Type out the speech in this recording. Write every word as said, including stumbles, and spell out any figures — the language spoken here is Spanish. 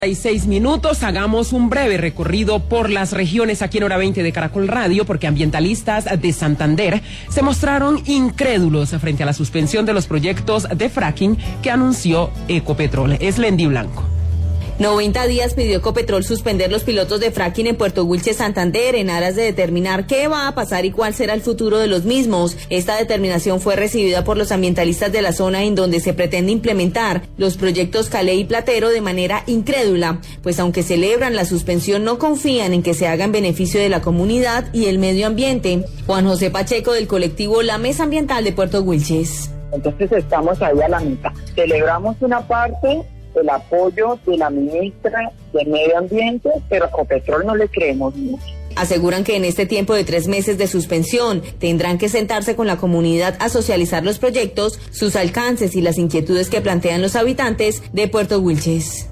Seis minutos, hagamos un breve recorrido por las regiones aquí en Hora veinte de Caracol Radio, porque ambientalistas de Santander se mostraron incrédulos frente a la suspensión de los proyectos de fracking que anunció Ecopetrol. Es Lendy Blanco. noventa días pidió Ecopetrol suspender los pilotos de fracking en Puerto Wilches, Santander, en aras de determinar qué va a pasar y cuál será el futuro de los mismos. Esta determinación fue recibida por los ambientalistas de la zona en donde se pretende implementar los proyectos Calé y Platero de manera incrédula, pues aunque celebran la suspensión, no confían en que se haga en beneficio de la comunidad y el medio ambiente. Juan José Pacheco, del colectivo La Mesa Ambiental de Puerto Wilches. Entonces estamos ahí a la mitad. Celebramos una parte, el apoyo de la ministra de Medio Ambiente, pero a Ecopetrol no le creemos mucho. Aseguran que en este tiempo de tres meses de suspensión tendrán que sentarse con la comunidad a socializar los proyectos, sus alcances y las inquietudes que plantean los habitantes de Puerto Wilches.